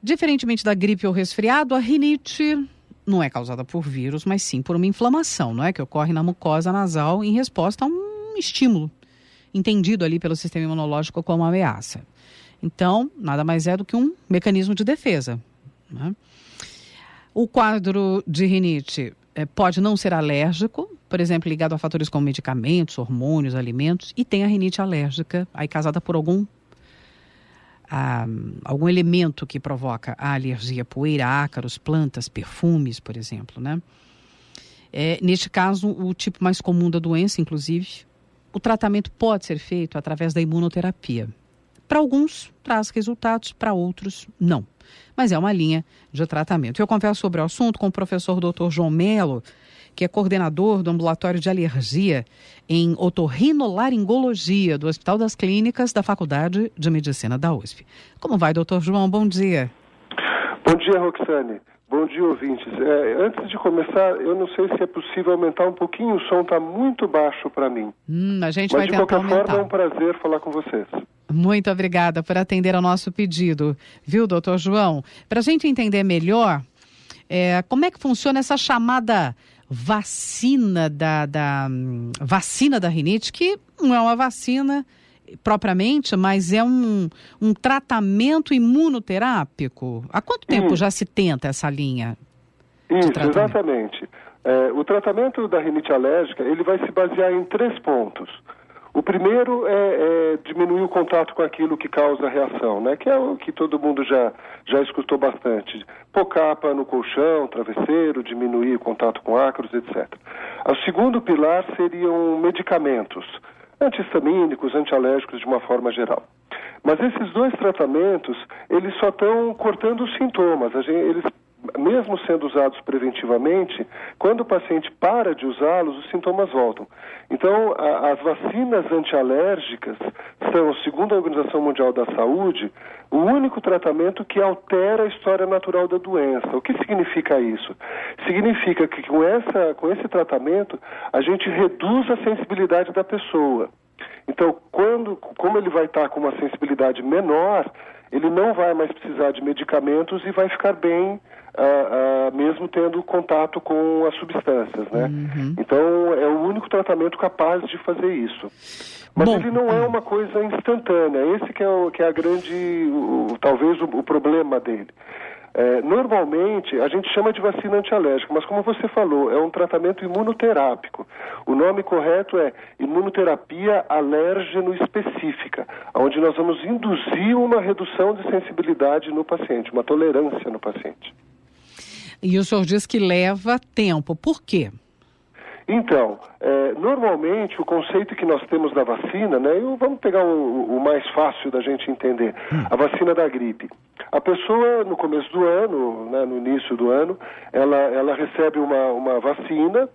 Diferentemente da gripe ou resfriado, a rinite não é causada por vírus, mas sim por uma inflamação, não é? Que ocorre na mucosa nasal em resposta a um estímulo, entendido ali pelo sistema imunológico como ameaça. Então, nada mais é do que um mecanismo de defesa, né? O quadro de rinite pode não ser alérgico, por exemplo, ligado a fatores como medicamentos, hormônios, alimentos, e tem a rinite alérgica, aí causada por algum elemento que provoca a alergia, poeira, ácaros, plantas, perfumes, por exemplo, né? Neste caso, o tipo mais comum da doença, inclusive, o tratamento pode ser feito através da imunoterapia. Para alguns, traz resultados, para outros, não. Mas é uma linha de tratamento. Eu converso sobre o assunto com o professor Dr. João Melo, que é coordenador do ambulatório de alergia em otorrinolaringologia do Hospital das Clínicas da Faculdade de Medicina da USP. Como vai, doutor João? Bom dia. Bom dia, Roxane. Bom dia, ouvintes. Antes de começar, eu não sei se é possível aumentar um pouquinho, o som está muito baixo para mim. A gente vai tentar aumentar. Mas de qualquer forma é um prazer falar com vocês. Muito obrigada por atender ao nosso pedido, viu, doutor João? Para a gente entender melhor, como é que funciona essa chamada vacina vacina da rinite, que não é uma vacina propriamente, mas é um tratamento imunoterápico. Há quanto tempo já se tenta essa linha de tratamento? Exatamente. O tratamento da rinite alérgica, ele vai se basear em 3 pontos. O primeiro é diminuir o contato com aquilo que causa a reação, né? Que é o que todo mundo já escutou bastante. Pôr capa no colchão, travesseiro, diminuir o contato com ácaros, etc. O segundo pilar seriam medicamentos, anti-histamínicos, antialérgicos de uma forma geral. Mas esses 2 tratamentos, eles só estão cortando os sintomas. Eles, mesmo sendo usados preventivamente, quando o paciente para de usá-los, os sintomas voltam. Então, as vacinas antialérgicas são, segundo a Organização Mundial da Saúde, o único tratamento que altera a história natural da doença. O que significa isso? Significa que com esse tratamento, a gente reduz a sensibilidade da pessoa. Então, como ele vai estar com uma sensibilidade menor, ele não vai mais precisar de medicamentos e vai ficar bem, mesmo tendo contato com as substâncias, né? Então, é o único tratamento capaz de fazer isso. Mas ele não é uma coisa instantânea. Esse que é a grande, talvez o problema dele. Normalmente, a gente chama de vacina antialérgica, mas como você falou, é um tratamento imunoterápico. O nome correto é imunoterapia alérgeno-específica, onde nós vamos induzir uma redução de sensibilidade no paciente, uma tolerância no paciente. E o senhor diz que leva tempo. Por quê? Então, normalmente o conceito que nós temos da vacina, né, vamos pegar o mais fácil da gente entender, a vacina da gripe. A pessoa, no começo do ano, né, no início do ano, ela recebe uma vacina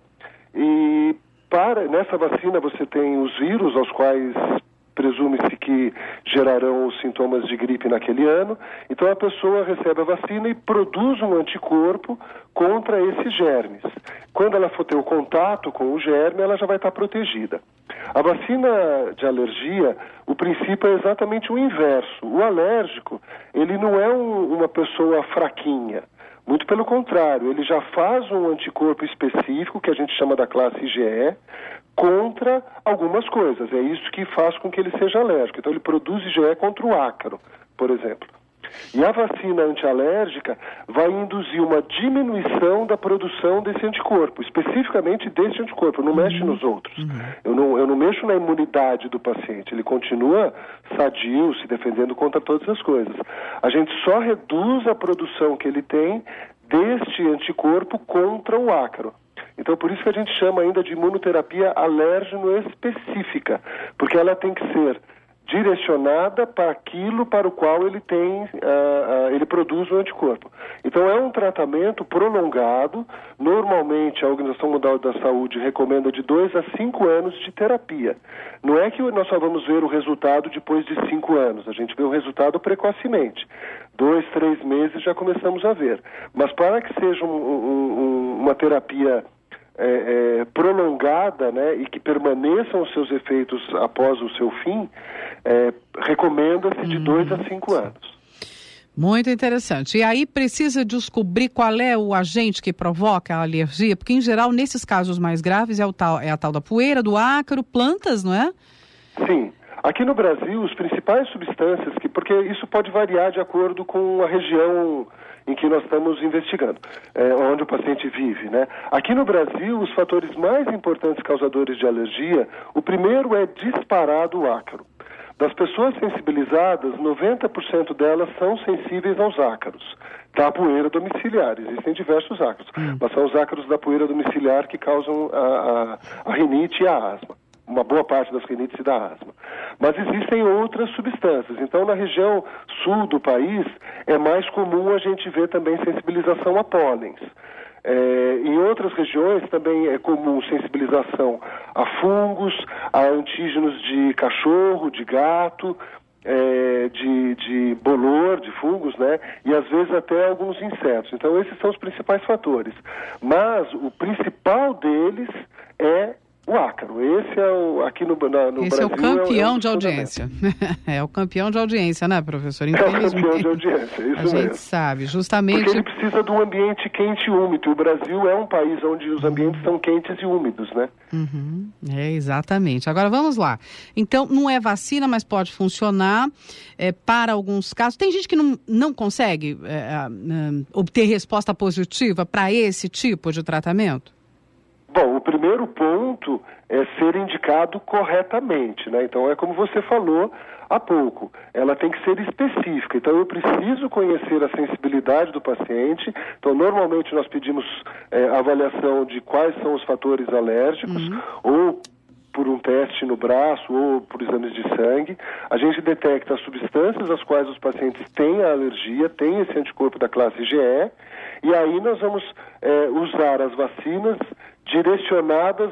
e nessa vacina você tem os vírus aos quais presume-se que gerarão os sintomas de gripe naquele ano. Então a pessoa recebe a vacina e produz um anticorpo contra esses germes. Quando ela for ter o contato com o germe, ela já vai estar protegida. A vacina de alergia, o princípio é exatamente o inverso. O alérgico, ele não é uma pessoa fraquinha. Muito pelo contrário, ele já faz um anticorpo específico, que a gente chama da classe IgE, contra algumas coisas. É isso que faz com que ele seja alérgico. Então ele produz IgE contra o ácaro, por exemplo. E a vacina antialérgica vai induzir uma diminuição da produção desse anticorpo, especificamente desse anticorpo, não mexe nos outros. Eu não mexo na imunidade do paciente, ele continua sadio, se defendendo contra todas as coisas. A gente só reduz a produção que ele tem deste anticorpo contra o ácaro. Então, por isso que a gente chama ainda de imunoterapia alérgeno-específica, porque ela tem que ser direcionada para aquilo para o qual ele produz o anticorpo. Então é um tratamento prolongado. Normalmente a Organização Mundial da Saúde recomenda de 2 a 5 anos de terapia. Não é que nós só vamos ver o resultado depois de 5 anos, a gente vê o resultado precocemente. 2, 3 meses já começamos a ver. Mas para que seja uma terapia prolongada, né, e que permaneçam os seus efeitos após o seu fim, recomenda-se de 2 a 5 anos. Muito interessante. E aí precisa descobrir qual é o agente que provoca a alergia, porque em geral, nesses casos mais graves, é a tal da poeira, do ácaro, plantas, não é? Sim. Aqui no Brasil, as principais substâncias, porque isso pode variar de acordo com a região em que nós estamos investigando, onde o paciente vive, né? Aqui no Brasil, os fatores mais importantes causadores de alergia, o primeiro é disparado o ácaro. Das pessoas sensibilizadas, 90% delas são sensíveis aos ácaros da poeira domiciliar. Existem diversos ácaros, mas são os ácaros da poeira domiciliar que causam a rinite e a asma. Uma boa parte das rinites e da asma. Mas existem outras substâncias. Então, na região sul do país, é mais comum a gente ver também sensibilização a pólenes. Em outras regiões também é comum sensibilização a fungos, a antígenos de cachorro, de gato, de bolor, de fungos, né? E às vezes até alguns insetos. Então esses são os principais fatores. Mas o principal deles é o ácaro. Esse é aqui no Brasil... Esse é o campeão de audiência. É o campeão de audiência, né, professor? É o campeão de audiência, isso mesmo. A gente sabe, justamente... Porque ele precisa de um ambiente quente e úmido. O Brasil é um país onde os ambientes são quentes e úmidos, né? Exatamente. Agora, vamos lá. Então, não é vacina, mas pode funcionar para alguns casos. Tem gente que não consegue obter resposta positiva para esse tipo de tratamento? Bom, o primeiro ponto é ser indicado corretamente, né? Então, é como você falou há pouco, ela tem que ser específica. Então, eu preciso conhecer a sensibilidade do paciente. Então, normalmente nós pedimos avaliação de quais são os fatores alérgicos, ou por um teste no braço, ou por exames de sangue. A gente detecta as substâncias às quais os pacientes têm a alergia, têm esse anticorpo da classe IgE, e aí nós vamos usar as vacinas direcionadas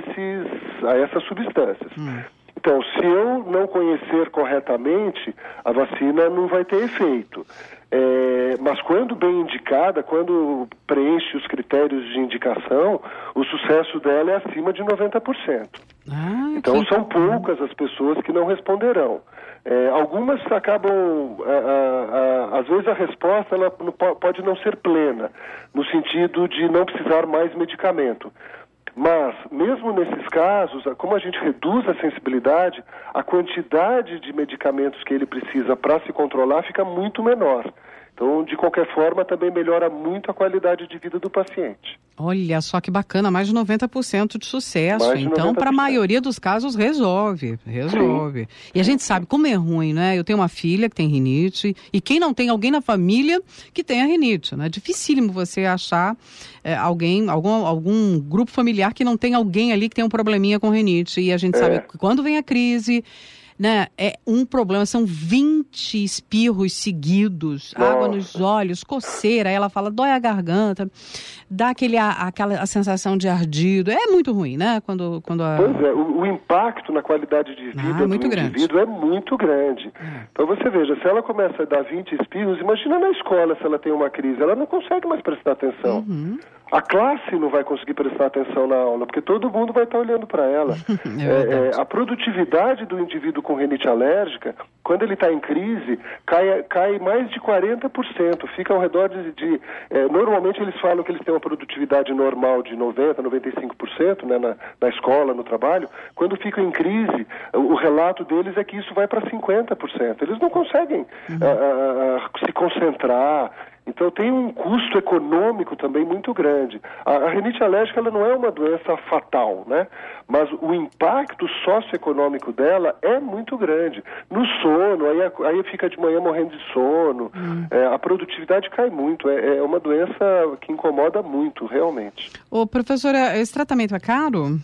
a essas substâncias. Então, se eu não conhecer corretamente, a vacina não vai ter efeito. Mas quando bem indicada, quando preenche os critérios de indicação, o sucesso dela é acima de 90%. Então, são poucas as pessoas que não responderão. Algumas acabam, às vezes a resposta ela pode não ser plena, no sentido de não precisar mais medicamento. Mas, mesmo nesses casos, como a gente reduz a sensibilidade, a quantidade de medicamentos que ele precisa para se controlar fica muito menor. Então, de qualquer forma, também melhora muito a qualidade de vida do paciente. Olha só que bacana, mais de 90% de sucesso. Então, para a maioria dos casos, resolve. Sim. E a gente sabe como é ruim, né? Eu tenho uma filha que tem rinite, e quem não tem alguém na família que tenha rinite, né? É dificílimo você achar algum grupo familiar que não tem alguém ali que tem um probleminha com rinite. E a gente sabe que quando vem a crise... né? É um problema, são 20 espirros seguidos, água nos olhos, coceira, aí ela fala, dói a garganta, dá aquela sensação de ardido, é muito ruim, né? Pois é, o impacto na qualidade de vida do indivíduo é muito grande. Então você veja, se ela começa a dar 20 espirros, imagina na escola se ela tem uma crise, ela não consegue mais prestar atenção. A classe não vai conseguir prestar atenção na aula, porque todo mundo vai estar olhando para ela. A produtividade do indivíduo com rinite alérgica, quando ele está em crise, cai mais de 40%. Fica ao redor de normalmente eles falam que eles têm uma produtividade normal de 90%, 95%, né, na escola, no trabalho. Quando ficam em crise, o relato deles é que isso vai para 50%. Eles não conseguem se concentrar. Então tem um custo econômico também muito grande. A rinite alérgica ela não é uma doença fatal, né? Mas o impacto socioeconômico dela é muito grande. No sono, aí fica de manhã morrendo de sono, a produtividade cai muito. É uma doença que incomoda muito, realmente. Ô, professora, esse tratamento é caro?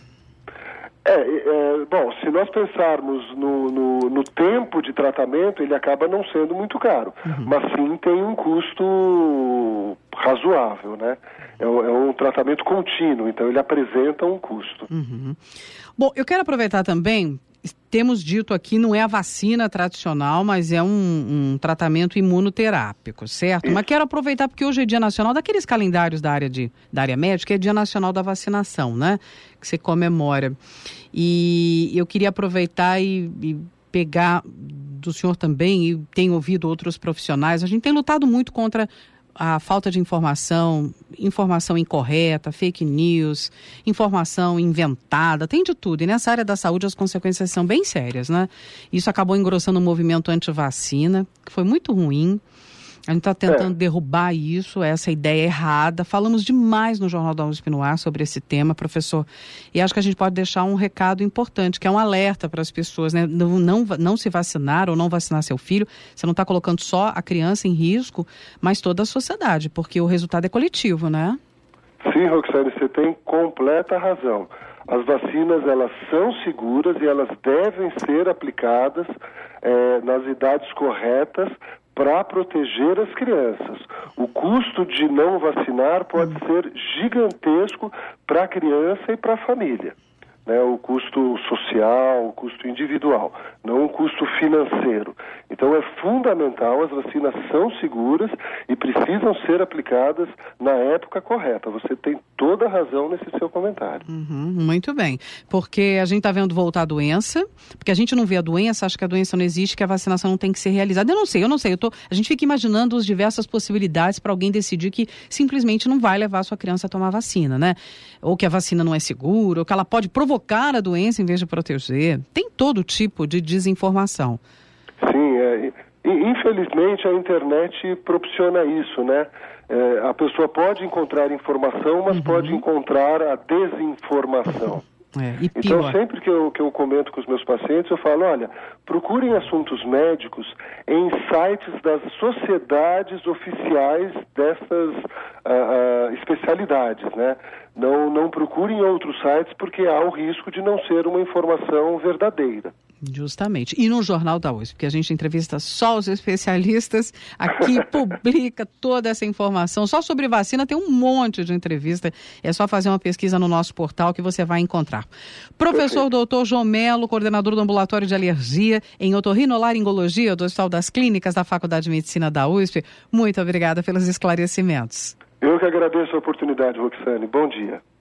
Bom, se nós pensarmos no tempo de tratamento, ele acaba não sendo muito caro, mas sim tem um custo razoável, né? É um tratamento contínuo, então ele apresenta um custo. Bom, eu quero aproveitar também, temos dito aqui, não é a vacina tradicional, mas é um tratamento imunoterápico, certo? Isso. Mas quero aproveitar porque hoje é Dia Nacional daqueles calendários da área médica, é Dia Nacional da Vacinação, né? Que você comemora. E eu queria aproveitar e pegar do senhor também, e tenho ouvido outros profissionais, a gente tem lutado muito contra a falta de informação incorreta, fake news, informação inventada, tem de tudo. E nessa área da saúde as consequências são bem sérias, né? Isso acabou engrossando o movimento anti-vacina, que foi muito ruim. A gente está tentando derrubar isso, essa ideia errada. Falamos demais no Jornal da USP no Ar sobre esse tema, professor. E acho que a gente pode deixar um recado importante, que é um alerta para as pessoas, né? Não se vacinar ou não vacinar seu filho. Você não está colocando só a criança em risco, mas toda a sociedade, porque o resultado é coletivo, né? Sim, Roxane, você tem completa razão. As vacinas, elas são seguras e elas devem ser aplicadas nas idades corretas para proteger as crianças. O custo de não vacinar pode ser gigantesco para a criança e para a família. Né? O custo social, o custo individual, não o custo financeiro. Então é fundamental, as vacinas são seguras e precisam ser aplicadas na época correta. Você tem toda a razão nesse seu comentário. Muito bem, porque a gente está vendo voltar a doença, porque a gente não vê a doença, acha que a doença não existe, que a vacinação não tem que ser realizada. Eu não sei, a gente fica imaginando as diversas possibilidades para alguém decidir que simplesmente não vai levar a sua criança a tomar vacina, né? Ou que a vacina não é segura, ou que ela pode provocar a doença em vez de proteger. Tem todo tipo de desinformação. Sim, infelizmente a internet propiciona isso, né? A pessoa pode encontrar informação, mas pode encontrar a desinformação. Então, sempre que eu comento com os meus pacientes, eu falo, olha, procurem assuntos médicos em sites das sociedades oficiais dessas especialidades, né? Não procurem outros sites porque há o risco de não ser uma informação verdadeira. Justamente. E no Jornal da USP, porque a gente entrevista só os especialistas, aqui publica toda essa informação. Só sobre vacina tem um monte de entrevista. É só fazer uma pesquisa no nosso portal que você vai encontrar. Professor Dr. João Melo, coordenador do Ambulatório de Alergia em Otorrinolaringologia do Hospital das Clínicas da Faculdade de Medicina da USP. Muito obrigada pelos esclarecimentos. Eu que agradeço a oportunidade, Roxane. Bom dia.